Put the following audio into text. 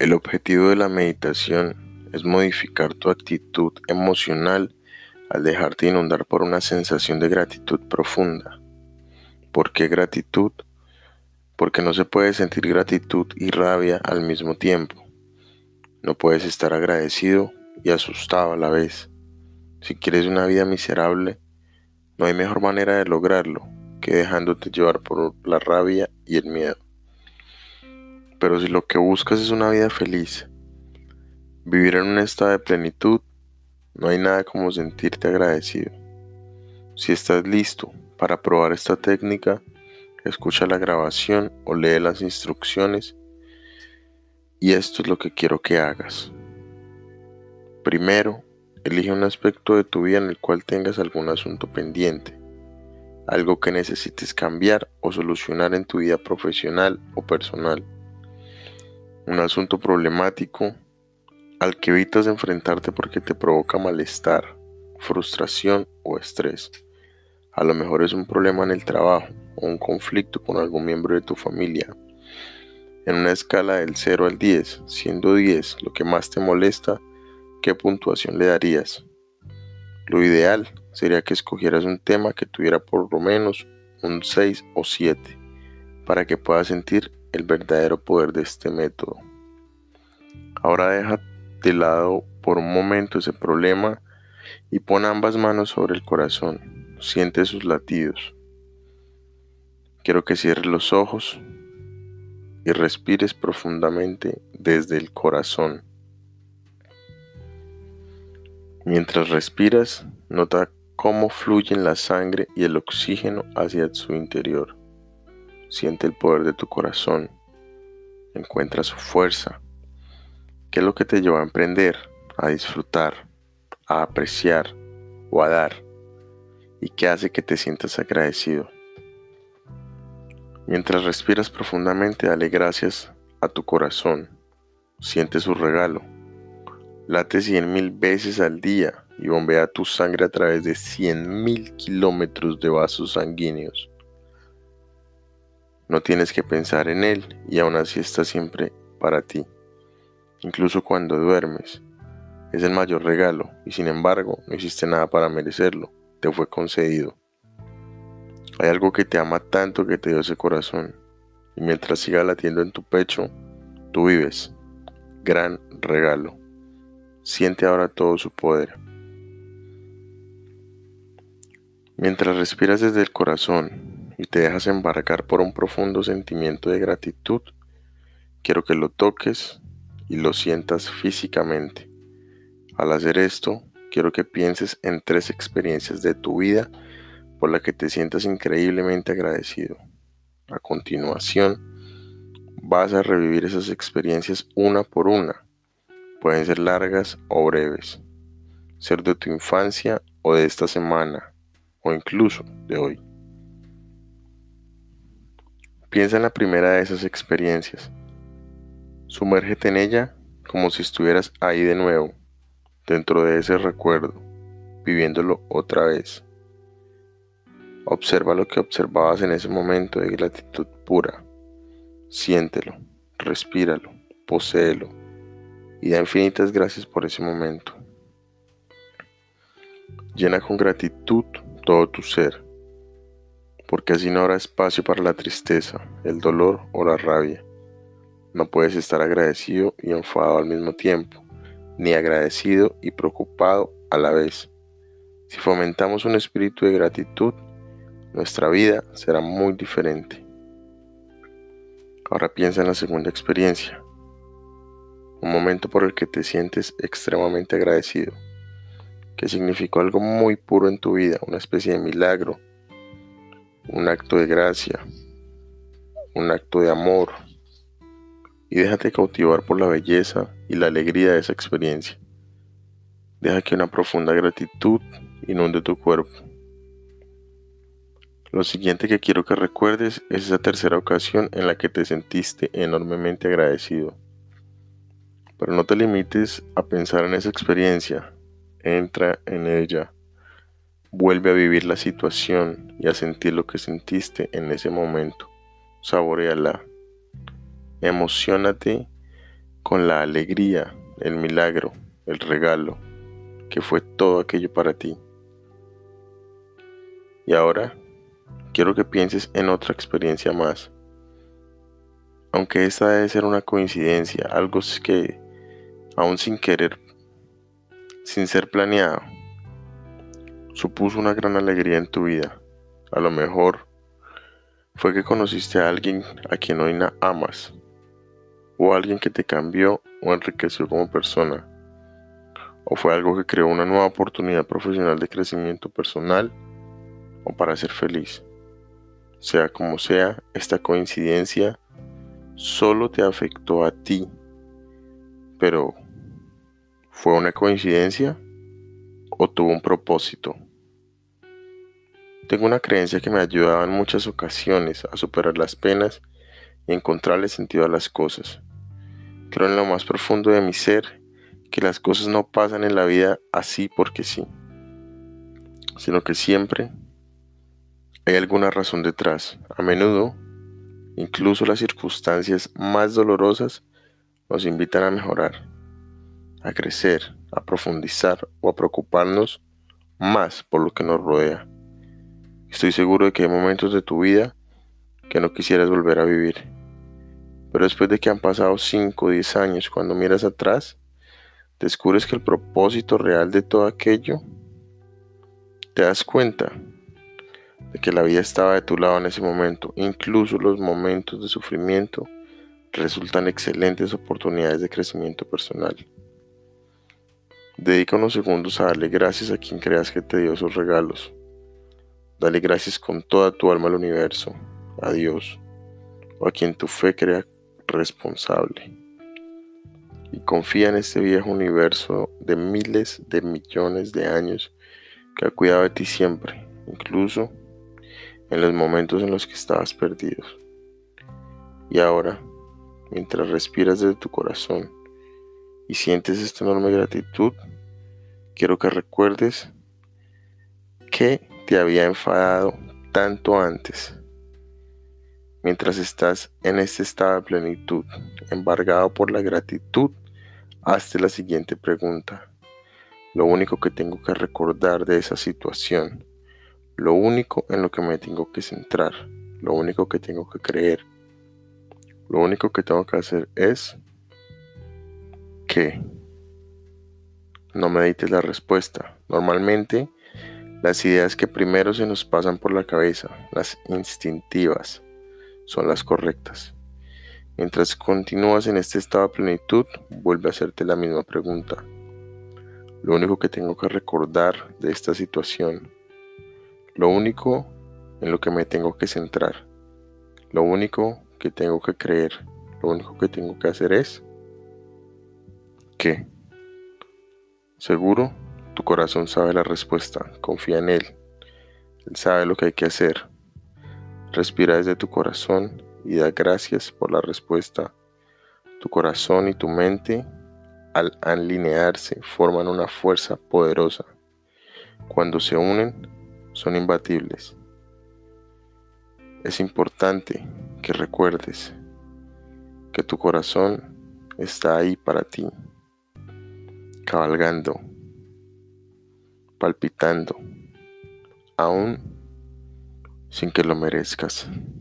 El objetivo de la meditación es modificar tu actitud emocional al dejarte inundar por una sensación de gratitud profunda. ¿Por qué gratitud? Porque no se puede sentir gratitud y rabia al mismo tiempo. No puedes estar agradecido y asustado a la vez. Si quieres una vida miserable, no hay mejor manera de lograrlo que dejándote llevar por la rabia y el miedo. Pero si lo que buscas es una vida feliz, vivir en un estado de plenitud, no hay nada como sentirte agradecido. Si estás listo para probar esta técnica, escucha la grabación o lee las instrucciones y esto es lo que quiero que hagas. Primero, elige un aspecto de tu vida en el cual tengas algún asunto pendiente, algo que necesites cambiar o solucionar en tu vida profesional o personal. Un asunto problemático al que evitas enfrentarte porque te provoca malestar, frustración o estrés. A lo mejor es un problema en el trabajo o un conflicto con algún miembro de tu familia. En una escala del 0 al 10, siendo 10 lo que más te molesta, ¿qué puntuación le darías? Lo ideal sería que escogieras un tema que tuviera por lo menos un 6 o 7 para que puedas sentir el verdadero poder de este método. Ahora deja de lado por un momento ese problema y pon ambas manos sobre el corazón. Siente sus latidos. Quiero que cierres los ojos y respires profundamente desde el corazón. Mientras respiras, nota cómo fluyen la sangre y el oxígeno hacia su interior. Siente el poder de tu corazón. Encuentra su fuerza. ¿Qué es lo que te lleva a emprender, a disfrutar, a apreciar o a dar? ¿Y qué hace que te sientas agradecido? Mientras respiras profundamente, dale gracias a tu corazón. Siente su regalo. Late 100.000 veces al día y bombea tu sangre a través de 100.000 kilómetros de vasos sanguíneos. No tienes que pensar en él y aún así está siempre para ti. Incluso cuando duermes. Es el mayor regalo y sin embargo no hiciste nada para merecerlo. Te fue concedido. Hay algo que te ama tanto que te dio ese corazón. Y mientras siga latiendo en tu pecho, tú vives. Gran regalo. Siente ahora todo su poder. Mientras respiras desde el corazón y te dejas embarcar por un profundo sentimiento de gratitud, quiero que lo toques y lo sientas físicamente. Al hacer esto, quiero que pienses en 3 experiencias de tu vida por las que te sientas increíblemente agradecido. A continuación, vas a revivir esas experiencias una por una. Pueden ser largas o breves, ser de tu infancia o de esta semana, o incluso de hoy. Piensa en la primera de esas experiencias. Sumérgete en ella como si estuvieras ahí de nuevo, dentro de ese recuerdo, viviéndolo otra vez. Observa lo que observabas en ese momento de gratitud pura. Siéntelo, respíralo, poséelo y da infinitas gracias por ese momento. Llena con gratitud todo tu ser, porque así no habrá espacio para la tristeza, el dolor o la rabia. No puedes estar agradecido y enfadado al mismo tiempo, ni agradecido y preocupado a la vez. Si fomentamos un espíritu de gratitud, nuestra vida será muy diferente. Ahora piensa en la segunda experiencia, un momento por el que te sientes extremadamente agradecido, que significó algo muy puro en tu vida, una especie de milagro, un acto de gracia, un acto de amor, y déjate cautivar por la belleza y la alegría de esa experiencia. Deja que una profunda gratitud inunde tu cuerpo. Lo siguiente que quiero que recuerdes es esa tercera ocasión en la que te sentiste enormemente agradecido. Pero no te limites a pensar en esa experiencia. Entra en ella. Vuelve a vivir la situación y a sentir lo que sentiste en ese momento. Saboréala. Emociónate con la alegría, el milagro, el regalo, que fue todo aquello para ti. Y ahora quiero que pienses en otra experiencia más. Aunque esta debe ser una coincidencia, algo que aún sin querer, sin ser planeado, supuso una gran alegría en tu vida. A lo mejor fue que conociste a alguien a quien hoy amas, o alguien que te cambió o enriqueció como persona, o fue algo que creó una nueva oportunidad profesional de crecimiento personal o para ser feliz. Sea como sea, esta coincidencia solo te afectó a ti, pero ¿fue una coincidencia o tuvo un propósito? Tengo una creencia que me ha ayudado en muchas ocasiones a superar las penas y encontrarle sentido a las cosas. Creo en lo más profundo de mi ser que las cosas no pasan en la vida así porque sí, sino que siempre hay alguna razón detrás. A menudo, incluso las circunstancias más dolorosas nos invitan a mejorar, a crecer, a profundizar o a preocuparnos más por lo que nos rodea. Estoy seguro de que hay momentos de tu vida que no quisieras volver a vivir, pero después de que han pasado 5 o 10 años, cuando miras atrás, descubres que el propósito real de todo aquello, te das cuenta de que la vida estaba de tu lado en ese momento. Incluso los momentos de sufrimiento resultan excelentes oportunidades de crecimiento personal. Dedica unos segundos a darle gracias a quien creas que te dio esos regalos. Dale gracias con toda tu alma al universo, a Dios, o a quien tu fe crea responsable. Y confía en este viejo universo de miles de millones de años que ha cuidado de ti siempre, incluso en los momentos en los que estabas perdido. Y ahora, mientras respiras desde tu corazón y sientes esta enorme gratitud, quiero que recuerdes que te había enfadado tanto antes. Mientras estás en este estado de plenitud, embargado por la gratitud, hazte la siguiente pregunta. Lo único que tengo que recordar de esa situación, lo único en lo que me tengo que centrar, lo único que tengo que creer, lo único que tengo que hacer es que no medites la respuesta. Normalmente, las ideas que primero se nos pasan por la cabeza, las instintivas, son las correctas. Mientras continúas en este estado de plenitud, vuelve a hacerte la misma pregunta. Lo único que tengo que recordar de esta situación, lo único en lo que me tengo que centrar, lo único que tengo que creer, lo único que tengo que hacer es que, seguro, tu corazón sabe la respuesta, confía en él sabe lo que hay que hacer. Respira desde tu corazón y da gracias por la respuesta. Tu corazón y tu mente, al alinearse, forman una fuerza poderosa. Cuando se unen, son imbatibles. Es importante que recuerdes que tu corazón está ahí para ti, cabalgando, palpitando, aún sin que lo merezcas.